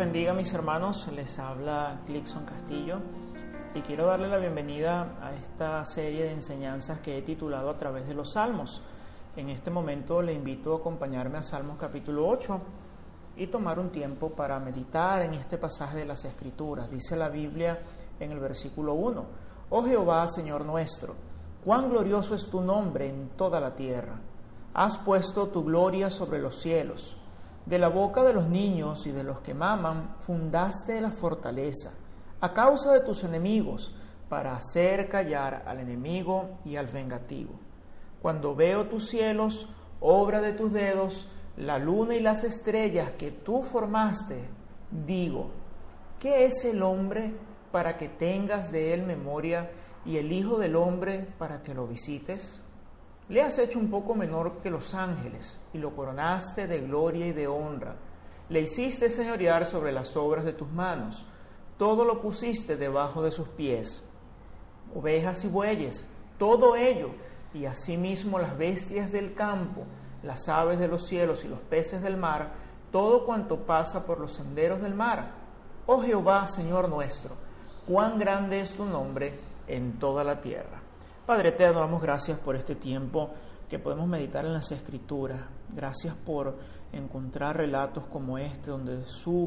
bendiga, mis hermanos. Les habla Clickson Castillo y quiero darle la bienvenida a esta serie de enseñanzas que he titulado A través de los Salmos. En este momento le invito a acompañarme a Salmos capítulo 8 y tomar un tiempo para meditar en este pasaje de las Escrituras. Dice la Biblia en el versículo 1: Oh Jehová, Señor nuestro, cuán glorioso es tu nombre en toda la tierra. Has puesto tu gloria sobre los cielos. De la boca de los niños y de los que maman fundaste la fortaleza, a causa de tus enemigos, para hacer callar al enemigo y al vengativo. Cuando veo tus cielos, obra de tus dedos, la luna y las estrellas que tú formaste, digo, ¿qué es el hombre para que tengas de él memoria, y el hijo del hombre para que lo visites? Le has hecho un poco menor que los ángeles, y lo coronaste de gloria y de honra. Le hiciste señorear sobre las obras de tus manos. Todo lo pusiste debajo de sus pies. Ovejas y bueyes, todo ello, y asimismo las bestias del campo, las aves de los cielos y los peces del mar, todo cuanto pasa por los senderos del mar. Oh Jehová, Señor nuestro, cuán grande es tu nombre en toda la tierra. Padre eterno, damos gracias por este tiempo que podemos meditar en las Escrituras. Gracias por encontrar relatos como este, donde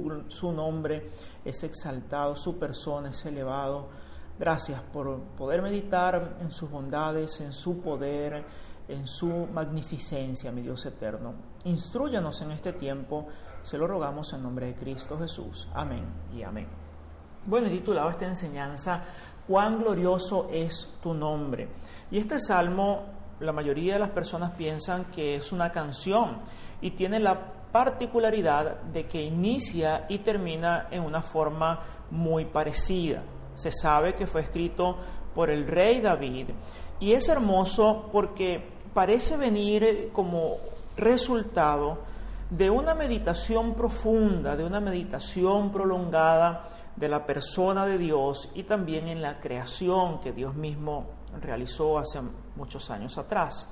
su nombre es exaltado, su persona es elevado. Gracias por poder meditar en sus bondades, en su poder, en su magnificencia, mi Dios eterno. Instrúyanos en este tiempo, se lo rogamos en nombre de Cristo Jesús. Amén y amén. Bueno, he titulado esta enseñanza «Cuán glorioso es tu nombre». Y este salmo, la mayoría de las personas piensan que es una canción y tiene la particularidad de que inicia y termina en una forma muy parecida. Se sabe que fue escrito por el rey David y es hermoso porque parece venir como resultado de una meditación profunda, de una meditación prolongada de la persona de Dios y también en la creación que Dios mismo realizó hace muchos años atrás.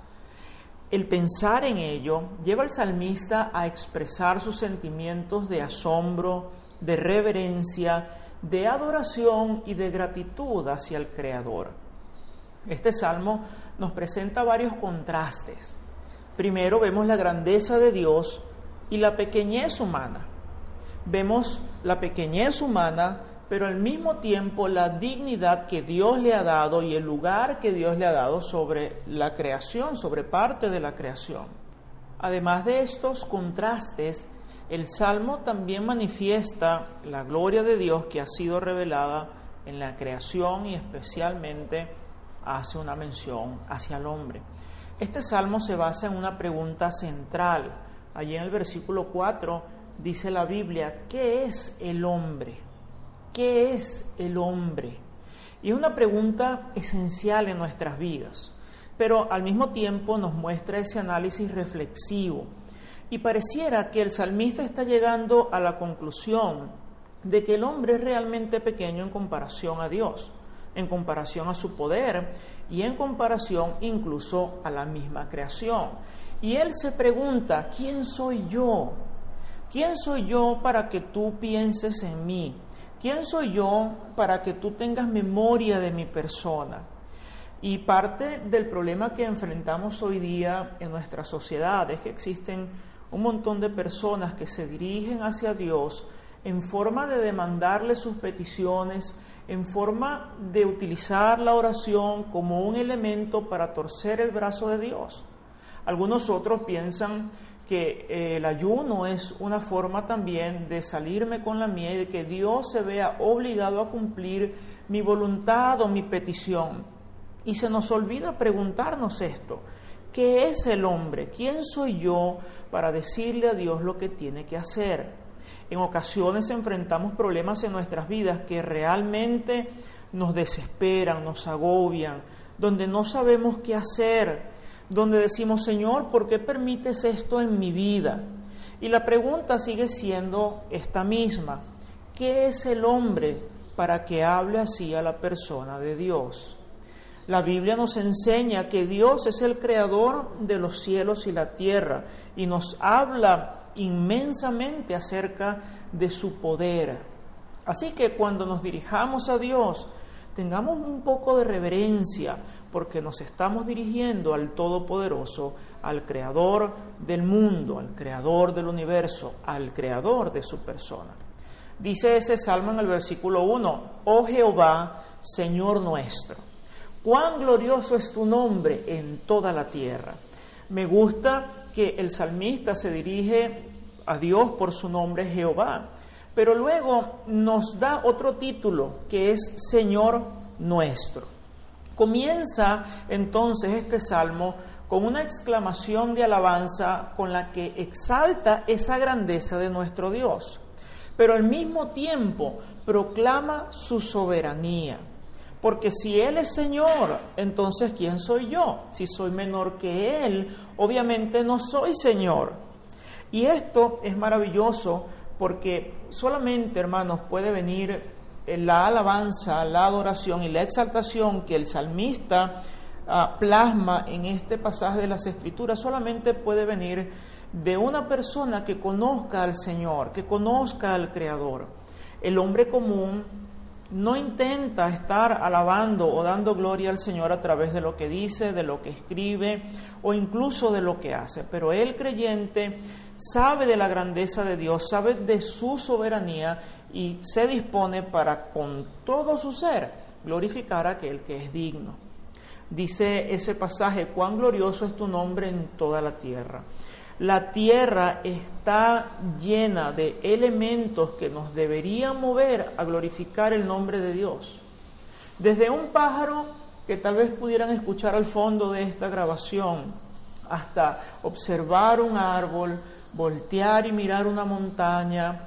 El pensar en ello lleva al salmista a expresar sus sentimientos de asombro, de reverencia, de adoración y de gratitud hacia el Creador. Este salmo nos presenta varios contrastes. Primero vemos la grandeza de Dios y la pequeñez humana. Vemos la pequeñez humana, pero al mismo tiempo la dignidad que Dios le ha dado y el lugar que Dios le ha dado sobre la creación, sobre parte de la creación. Además de estos contrastes, el Salmo también manifiesta la gloria de Dios que ha sido revelada en la creación y especialmente hace una mención hacia el hombre. Este Salmo se basa en una pregunta central. Allí en el versículo 4 dice la Biblia, ¿qué es el hombre? ¿Qué es el hombre? Y es una pregunta esencial en nuestras vidas, pero al mismo tiempo nos muestra ese análisis reflexivo. Y pareciera que el salmista está llegando a la conclusión de que el hombre es realmente pequeño en comparación a Dios, en comparación a su poder y en comparación incluso a la misma creación. Y él se pregunta, ¿quién soy yo? ¿Quién soy yo para que tú pienses en mí? ¿Quién soy yo para que tú tengas memoria de mi persona? Y parte del problema que enfrentamos hoy día en nuestra sociedad es que existen un montón de personas que se dirigen hacia Dios en forma de demandarle sus peticiones, en forma de utilizar la oración como un elemento para torcer el brazo de Dios. Algunos otros piensan que el ayuno es una forma también de salirme con la mía y de que Dios se vea obligado a cumplir mi voluntad o mi petición. Y se nos olvida preguntarnos esto, ¿qué es el hombre? ¿Quién soy yo para decirle a Dios lo que tiene que hacer? En ocasiones enfrentamos problemas en nuestras vidas que realmente nos desesperan, nos agobian, donde no sabemos qué hacer, donde decimos, Señor, ¿por qué permites esto en mi vida? Y la pregunta sigue siendo esta misma, ¿qué es el hombre para que hable así a la persona de Dios? La Biblia nos enseña que Dios es el creador de los cielos y la tierra y nos habla inmensamente acerca de su poder. Así que cuando nos dirijamos a Dios, tengamos un poco de reverencia, porque nos estamos dirigiendo al Todopoderoso, al Creador del mundo, al Creador del universo, al Creador de su persona. Dice ese salmo en el versículo 1, «Oh Jehová, Señor nuestro, cuán glorioso es tu nombre en toda la tierra». Me gusta que el salmista se dirige a Dios por su nombre Jehová, pero luego nos da otro título que es Señor nuestro. Comienza entonces este salmo con una exclamación de alabanza con la que exalta esa grandeza de nuestro Dios, pero al mismo tiempo proclama su soberanía. Porque si Él es Señor, entonces ¿quién soy yo? Si soy menor que Él, obviamente no soy Señor. Y esto es maravilloso porque solamente, hermanos, puede venir la alabanza, la adoración y la exaltación que el salmista plasma en este pasaje de las Escrituras, solamente puede venir de una persona que conozca al Señor, que conozca al Creador. El hombre común no intenta estar alabando o dando gloria al Señor a través de lo que dice, de lo que escribe o incluso de lo que hace, pero el creyente sabe de la grandeza de Dios, sabe de su soberanía y se dispone para con todo su ser glorificar a aquel que es digno. Dice ese pasaje, cuán glorioso es tu nombre en toda la tierra. La tierra está llena de elementos que nos deberían mover a glorificar el nombre de Dios. Desde un pájaro que tal vez pudieran escuchar al fondo de esta grabación, hasta observar un árbol, voltear y mirar una montaña,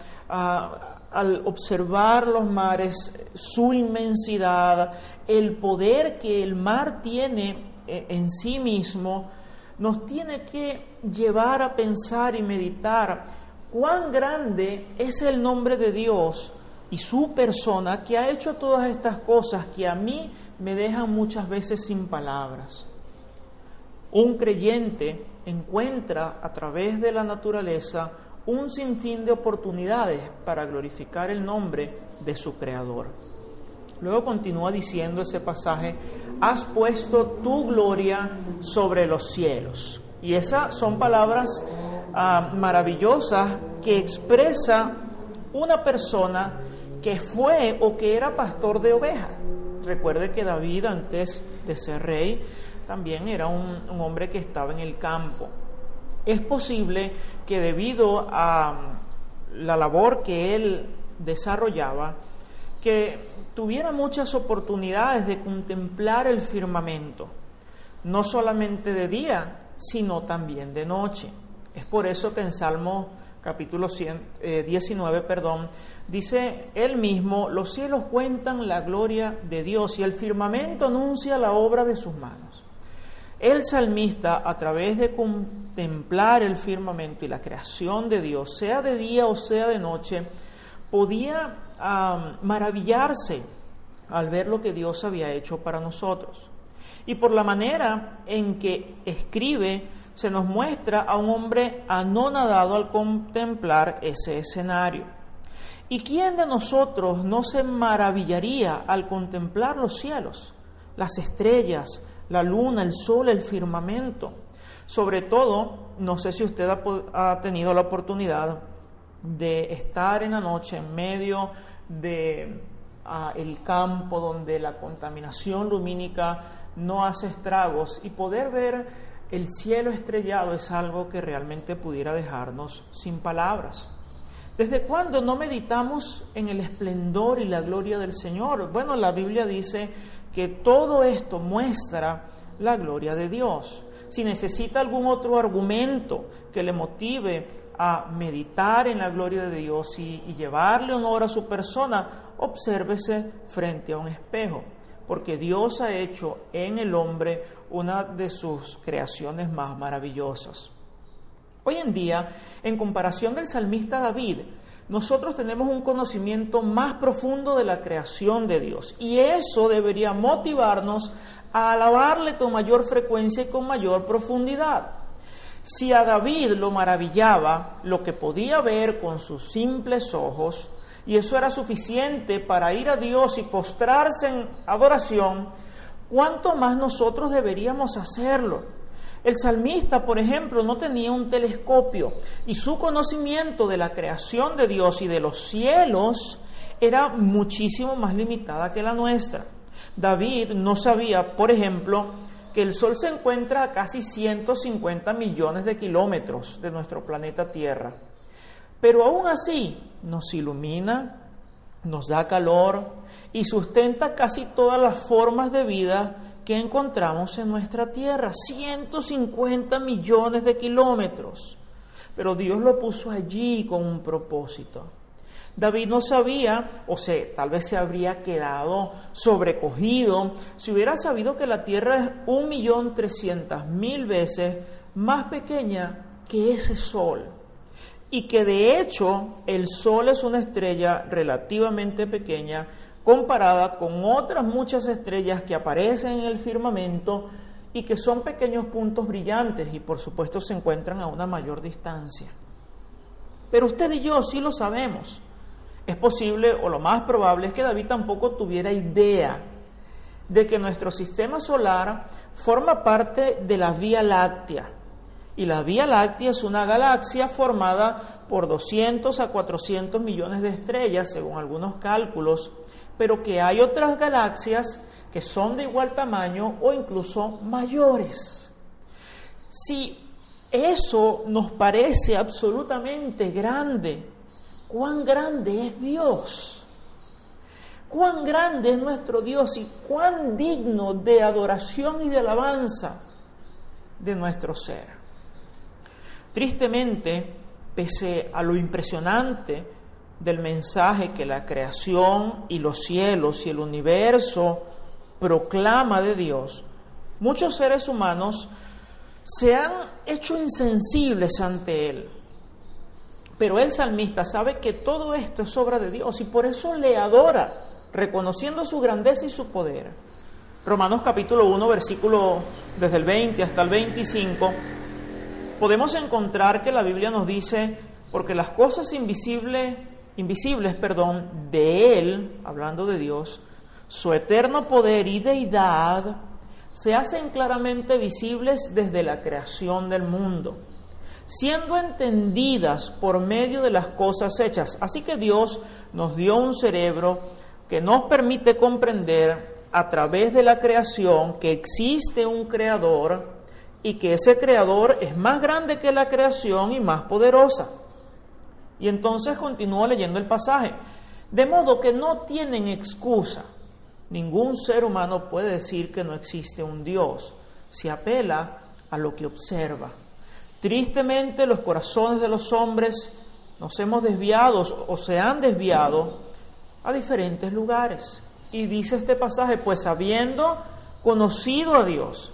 al observar los mares, su inmensidad, el poder que el mar tiene en sí mismo, nos tiene que llevar a pensar y meditar cuán grande es el nombre de Dios y su persona que ha hecho todas estas cosas que a mí me dejan muchas veces sin palabras. Un creyente encuentra a través de la naturaleza un sinfín de oportunidades para glorificar el nombre de su Creador. Luego continúa diciendo ese pasaje, has puesto tu gloria sobre los cielos. Y esas son palabras maravillosas que expresa una persona que fue o que era pastor de ovejas. Recuerde que David, antes de ser rey, también era un hombre que estaba en el campo. Es posible que debido a la labor que él desarrollaba, que tuviera muchas oportunidades de contemplar el firmamento, no solamente de día, sino también de noche. Es por eso que en Salmo capítulo 19, dice él mismo, los cielos cuentan la gloria de Dios y el firmamento anuncia la obra de sus manos. El salmista, a través de contemplar el firmamento y la creación de Dios, sea de día o sea de noche, podía maravillarse al ver lo que Dios había hecho para nosotros. Y por la manera en que escribe, se nos muestra a un hombre anonadado al contemplar ese escenario. ¿Y quién de nosotros no se maravillaría al contemplar los cielos, las estrellas, la luna, el sol, el firmamento? Sobre todo, no sé si usted ha tenido la oportunidad de estar en la noche en medio de el campo donde la contaminación lumínica no hace estragos y poder ver el cielo estrellado es algo que realmente pudiera dejarnos sin palabras. ¿Desde cuándo no meditamos en el esplendor y la gloria del Señor? Bueno, la Biblia dice que todo esto muestra la gloria de Dios. Si necesita algún otro argumento que le motive a meditar en la gloria de Dios y llevarle honor a su persona, obsérvese frente a un espejo, porque Dios ha hecho en el hombre una de sus creaciones más maravillosas. Hoy en día, en comparación del salmista David, nosotros tenemos un conocimiento más profundo de la creación de Dios. Y eso debería motivarnos a alabarle con mayor frecuencia y con mayor profundidad. Si a David lo maravillaba lo que podía ver con sus simples ojos, y eso era suficiente para ir a Dios y postrarse en adoración, ¿cuánto más nosotros deberíamos hacerlo? El salmista, por ejemplo, no tenía un telescopio y su conocimiento de la creación de Dios y de los cielos era muchísimo más limitada que la nuestra. David no sabía, por ejemplo, que el Sol se encuentra a casi 150 millones de kilómetros de nuestro planeta Tierra. Pero aún así nos ilumina, nos da calor y sustenta casi todas las formas de vida que encontramos en nuestra Tierra. 150 millones de kilómetros. Pero Dios lo puso allí con un propósito. David no sabía, tal vez se habría quedado sobrecogido si hubiera sabido que la Tierra es 1.300.000 veces más pequeña que ese Sol. Y que de hecho el Sol es una estrella relativamente pequeña comparada con otras muchas estrellas que aparecen en el firmamento y que son pequeños puntos brillantes y por supuesto se encuentran a una mayor distancia. Pero usted y yo sí lo sabemos. Es posible, o lo más probable, es que David tampoco tuviera idea de que nuestro sistema solar forma parte de la Vía Láctea. Y la Vía Láctea es una galaxia formada por 200 a 400 millones de estrellas, según algunos cálculos, pero que hay otras galaxias que son de igual tamaño o incluso mayores. Si eso nos parece absolutamente grande, ¿cuán grande es Dios? ¿Cuán grande es nuestro Dios y cuán digno de adoración y de alabanza de nuestro ser? Tristemente, pese a lo impresionante del mensaje que la creación y los cielos y el universo proclama de Dios, muchos seres humanos se han hecho insensibles ante Él. Pero el salmista sabe que todo esto es obra de Dios y por eso le adora, reconociendo su grandeza y su poder. Romanos capítulo 1, versículo desde el 20 hasta el 25, podemos encontrar que la Biblia nos dice, porque las cosas invisibles, de Él, hablando de Dios, su eterno poder y deidad, se hacen claramente visibles desde la creación del mundo, siendo entendidas por medio de las cosas hechas. Así que Dios nos dio un cerebro que nos permite comprender a través de la creación que existe un creador y que ese creador es más grande que la creación y más poderosa. Y entonces continúo leyendo el pasaje. De modo que no tienen excusa. Ningún ser humano puede decir que no existe un Dios. Se apela a lo que observa. Tristemente, los corazones de los hombres nos hemos desviado o se han desviado a diferentes lugares. Y dice este pasaje, pues habiendo conocido a Dios,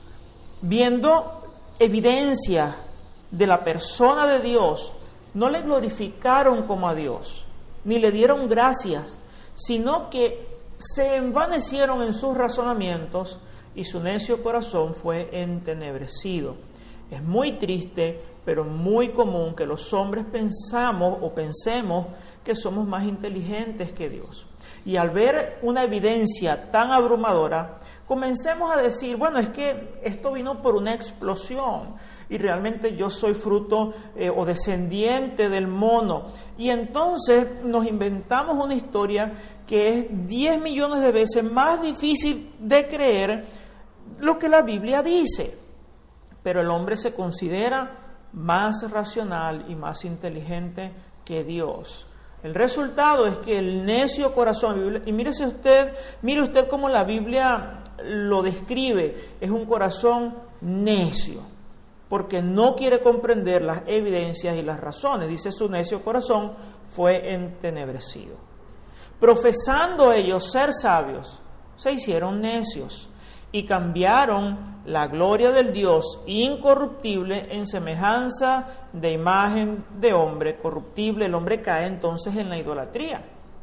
viendo evidencia de la persona de Dios, no le glorificaron como a Dios, ni le dieron gracias, sino que se envanecieron en sus razonamientos y su necio corazón fue entenebrecido. Es muy triste, pero muy común que los hombres pensemos que somos más inteligentes que Dios. Y al ver una evidencia tan abrumadora, comencemos a decir, bueno, es que esto vino por una explosión y realmente yo soy fruto o descendiente del mono. Y entonces nos inventamos una historia que es 10 millones de veces más difícil de creer lo que la Biblia dice. Pero el hombre se considera más racional y más inteligente que Dios. El resultado es que el necio corazón, y mire usted cómo la Biblia lo describe, es un corazón necio, porque no quiere comprender las evidencias y las razones. Dice, su necio corazón fue entenebrecido. Profesando ellos ser sabios, se hicieron necios y cambiaron la gloria del Dios incorruptible en semejanza de imagen de hombre corruptible. El hombre cae entonces en la idolatría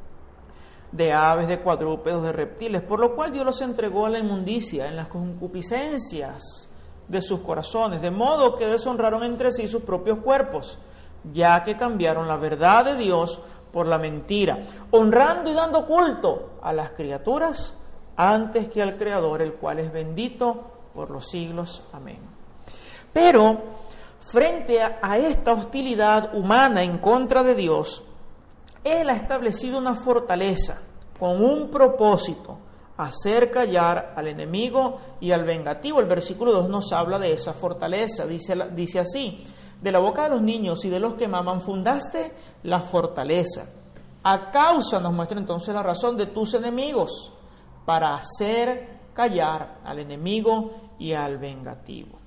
de aves, de cuadrúpedos, de reptiles, por lo cual Dios los entregó a la inmundicia en las concupiscencias de sus corazones, de modo que deshonraron entre sí sus propios cuerpos, ya que cambiaron la verdad de Dios por la mentira, honrando y dando culto a las criaturas antes que al Creador, el cual es bendito por los siglos. Amén. Pero, frente a esta hostilidad humana en contra de Dios, Él ha establecido una fortaleza con un propósito: hacer callar al enemigo y al vengativo. El versículo 2 nos habla de esa fortaleza. Dice así: de la boca de los niños y de los que maman fundaste la fortaleza. A causa, nos muestra entonces la razón, de tus enemigos, para hacer callar al enemigo y al vengativo.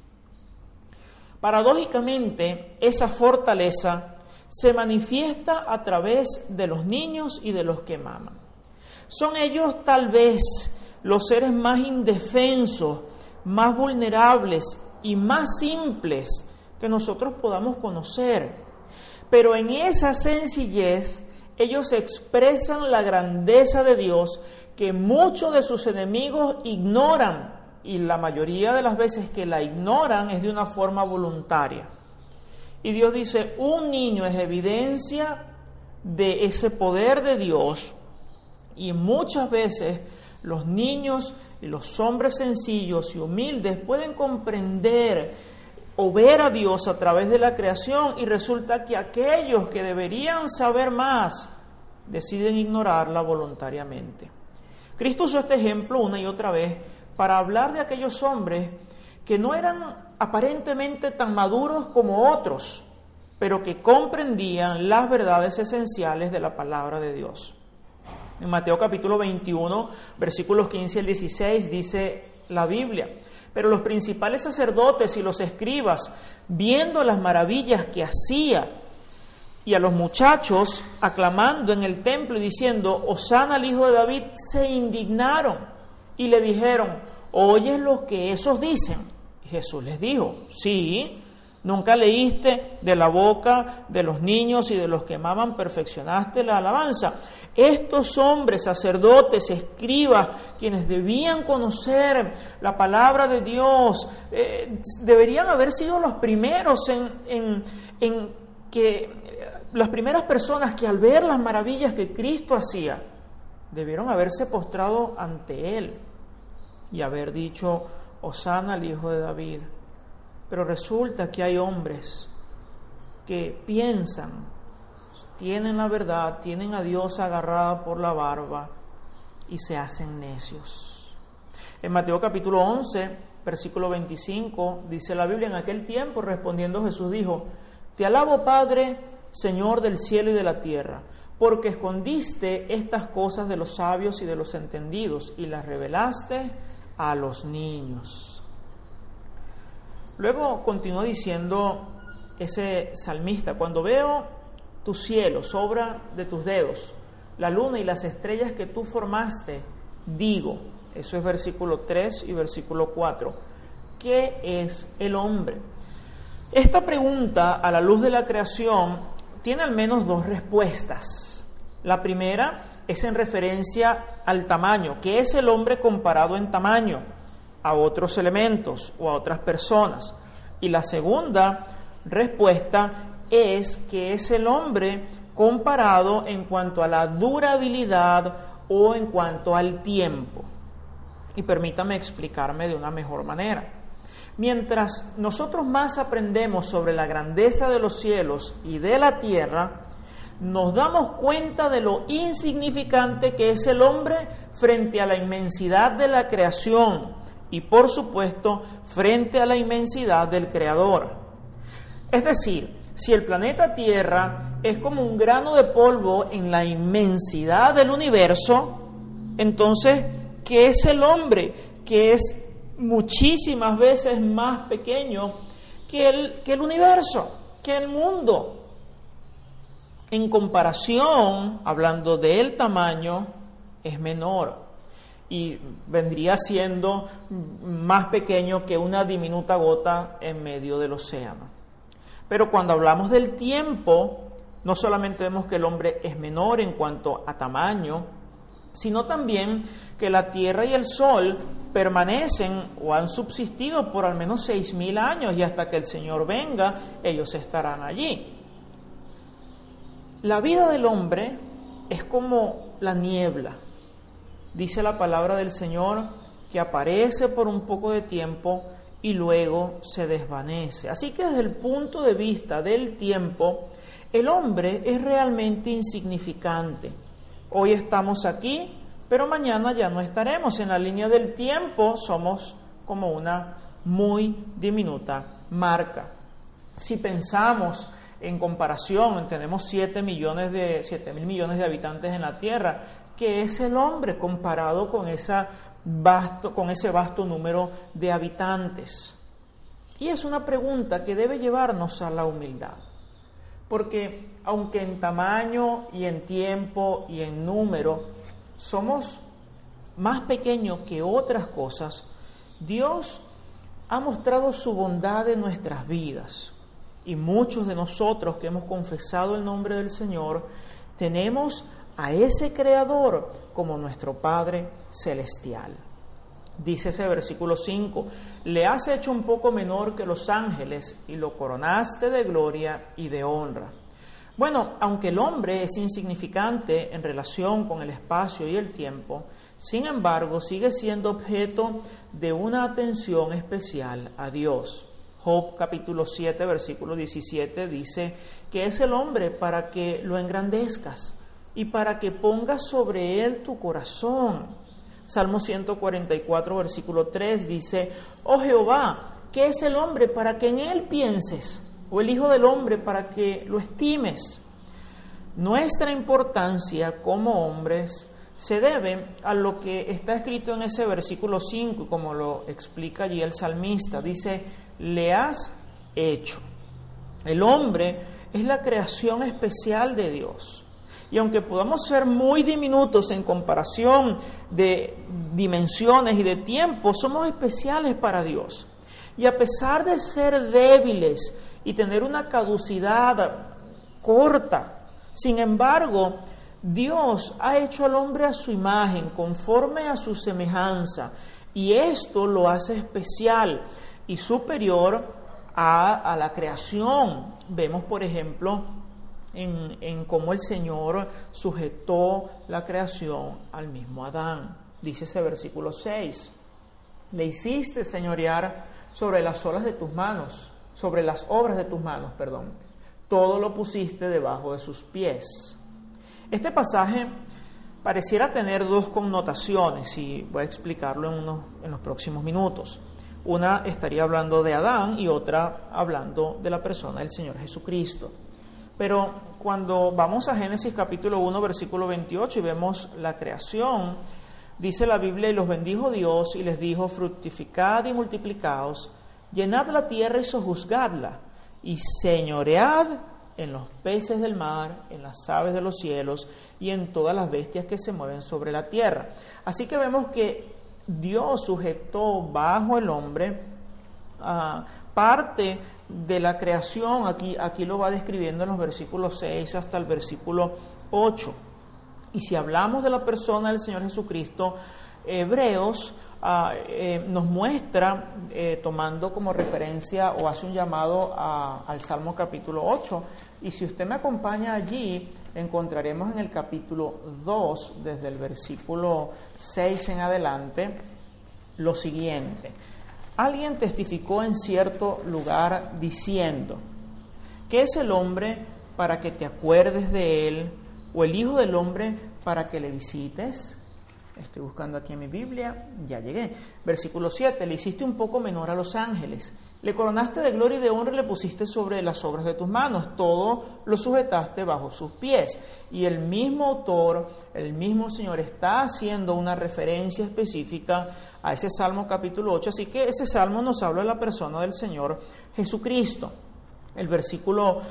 Paradójicamente, esa fortaleza se manifiesta a través de los niños y de los que maman. Son ellos tal vez los seres más indefensos, más vulnerables y más simples que nosotros podamos conocer. Pero en esa sencillez ellos expresan la grandeza de Dios que muchos de sus enemigos ignoran, y la mayoría de las veces que la ignoran es de una forma voluntaria. Y Dios dice, un niño es evidencia de ese poder de Dios, y muchas veces los niños y los hombres sencillos y humildes pueden comprender o ver a Dios a través de la creación, y resulta que aquellos que deberían saber más deciden ignorarla voluntariamente. Cristo usó este ejemplo una y otra vez para hablar de aquellos hombres que no eran aparentemente tan maduros como otros, pero que comprendían las verdades esenciales de la palabra de Dios. En Mateo capítulo 21, versículos 15 al 16, dice la Biblia: pero los principales sacerdotes y los escribas, viendo las maravillas que hacía, y a los muchachos aclamando en el templo y diciendo, Hosana al Hijo de David, se indignaron y le dijeron, ¿oyes lo que esos dicen? Y Jesús les dijo, sí, ¿nunca leíste de la boca de los niños y de los que maman perfeccionaste la alabanza? Estos hombres, sacerdotes, escribas, quienes debían conocer la palabra de Dios, deberían haber sido los primeros las primeras personas que al ver las maravillas que Cristo hacía, debieron haberse postrado ante Él y haber dicho, Hosana al Hijo de David. Pero resulta que hay hombres que piensan, tienen la verdad, tienen a Dios agarrada por la barba y se hacen necios. En Mateo capítulo 11, versículo 25, dice la Biblia, en aquel tiempo respondiendo Jesús dijo, te alabo, Padre, Señor del cielo y de la tierra, porque escondiste estas cosas de los sabios y de los entendidos y las revelaste a los niños. Luego continuó diciendo ese salmista, cuando veo tus cielos, obra de tus dedos, la luna y las estrellas que tú formaste, digo, eso es versículo 3 y versículo 4, ¿qué es el hombre? Esta pregunta, a la luz de la creación, tiene al menos dos respuestas. La primera es en referencia al tamaño. ¿Qué es el hombre comparado en tamaño a otros elementos o a otras personas? Y la segunda respuesta es que es el hombre comparado en cuanto a la durabilidad o en cuanto al tiempo. Y permítame explicarme de una mejor manera. Mientras nosotros más aprendemos sobre la grandeza de los cielos y de la tierra, nos damos cuenta de lo insignificante que es el hombre frente a la inmensidad de la creación y, por supuesto, frente a la inmensidad del Creador. Es decir, si el planeta Tierra es como un grano de polvo en la inmensidad del universo, entonces, ¿qué es el hombre? Que es muchísimas veces más pequeño que el universo, que el mundo. En comparación, hablando del tamaño, es menor. y vendría siendo más pequeño que una diminuta gota en medio del océano. Pero cuando hablamos del tiempo, no solamente vemos que el hombre es menor en cuanto a tamaño, sino también que la tierra y el sol permanecen o han subsistido por al menos 6,000 años, y hasta que el Señor venga, ellos estarán allí. La vida del hombre es como la niebla. Dice la palabra del Señor que aparece por un poco de tiempo y luego se desvanece. Así que desde el punto de vista del tiempo, el hombre es realmente insignificante. Hoy estamos aquí, pero mañana ya no estaremos. En la línea del tiempo somos como una muy diminuta marca. Si pensamos en comparación, tenemos 7 mil millones de habitantes en la Tierra. ¿Qué es el hombre comparado con ese vasto número de habitantes? Y es una pregunta que debe llevarnos a la humildad. Porque aunque en tamaño y en tiempo y en número somos más pequeños que otras cosas, Dios ha mostrado su bondad en nuestras vidas. Y muchos de nosotros que hemos confesado el nombre del Señor, tenemos a ese Creador como nuestro Padre Celestial. Dice ese versículo 5, le has hecho un poco menor que los ángeles y lo coronaste de gloria y de honra. Bueno, aunque el hombre es insignificante en relación con el espacio y el tiempo, sin embargo sigue siendo objeto de una atención especial a Dios. Job capítulo 7, versículo 17 dice que es el hombre para que lo engrandezcas y para que pongas sobre él tu corazón. Salmo 144, versículo 3 dice, oh Jehová, ¿qué es el hombre para que en él pienses? O el hijo del hombre para que lo estimes. Nuestra importancia como hombres se debe a lo que está escrito en ese versículo 5, como lo explica allí el salmista. Dice, le has hecho. El hombre es la creación especial de Dios. Y aunque podamos ser muy diminutos en comparación de dimensiones y de tiempo, somos especiales para Dios. Y a pesar de ser débiles y tener una caducidad corta, sin embargo, Dios ha hecho al hombre a su imagen, conforme a su semejanza, y esto lo hace especial y superior a la creación. Vemos, por ejemplo, en cómo el Señor sujetó la creación al mismo Adán. Dice ese versículo 6, le hiciste señorear sobre las olas de tus manos, sobre las obras de tus manos, todo lo pusiste debajo de sus pies. Este pasaje pareciera tener dos connotaciones y voy a explicarlo en los próximos minutos. Una estaría hablando de Adán y otra hablando de la persona del Señor Jesucristo. Pero cuando vamos a Génesis capítulo 1, versículo 28 y vemos la creación, dice la Biblia, y los bendijo Dios y les dijo, fructificad y multiplicaos, llenad la tierra y sojuzgadla, y señoread en los peces del mar, en las aves de los cielos y en todas las bestias que se mueven sobre la tierra. Así que vemos que Dios sujetó bajo el hombre parte de la creación. Aquí lo va describiendo en los versículos 6 hasta el versículo 8. Y si hablamos de la persona del Señor Jesucristo, Hebreos nos muestra, tomando como referencia o hace un llamado al Salmo capítulo 8, y si usted me acompaña allí, encontraremos en el capítulo 2, desde el versículo 6 en adelante, lo siguiente. Alguien testificó en cierto lugar diciendo, ¿qué es el hombre para que te acuerdes de él? ¿O el hijo del hombre para que le visites? Estoy buscando aquí en mi Biblia, ya llegué. Versículo 7, le hiciste un poco menor a los ángeles, le coronaste de gloria y de honra y le pusiste sobre las obras de tus manos, todo lo sujetaste bajo sus pies. Y el mismo autor, el mismo Señor está haciendo una referencia específica a ese Salmo capítulo 8, así que ese Salmo nos habla de la persona del Señor Jesucristo. El versículo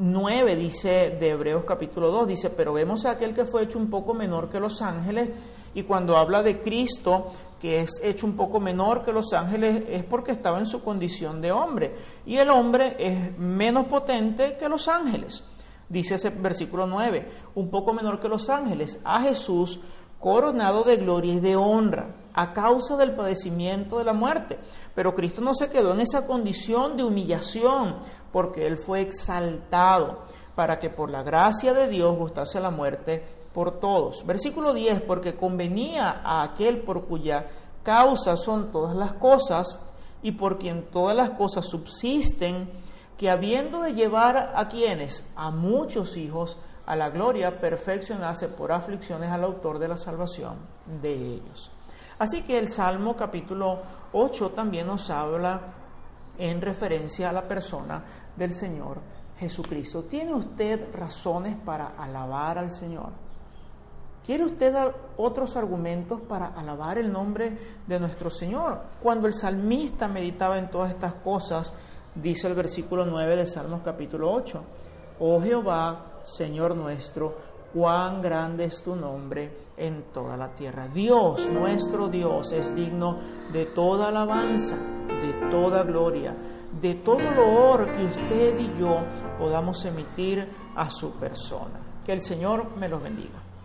9 dice de Hebreos capítulo 2, dice, pero vemos a aquel que fue hecho un poco menor que los ángeles Y cuando habla de Cristo, que es hecho un poco menor que los ángeles, es porque estaba en su condición de hombre. Y el hombre es menos potente que los ángeles. Dice ese versículo 9, un poco menor que los ángeles, a Jesús coronado de gloria y de honra, a causa del padecimiento de la muerte. Pero Cristo no se quedó en esa condición de humillación, porque Él fue exaltado, para que por la gracia de Dios gustase la muerte por todos. Versículo 10, porque convenía a aquel por cuya causa son todas las cosas, y por quien todas las cosas subsisten, que habiendo de llevar a quienes, a muchos hijos, a la gloria, perfeccionase por aflicciones al autor de la salvación de ellos. Así que el Salmo capítulo 8 también nos habla en referencia a la persona del Señor Jesucristo. ¿Tiene usted razones para alabar al Señor? ¿Quiere usted otros argumentos para alabar el nombre de nuestro Señor? Cuando el salmista meditaba en todas estas cosas, dice el versículo 9 de Salmos capítulo 8, oh Jehová, Señor nuestro, cuán grande es tu nombre en toda la tierra. Dios, nuestro Dios, es digno de toda alabanza, de toda gloria, de todo loor que usted y yo podamos emitir a su persona. Que el Señor me los bendiga.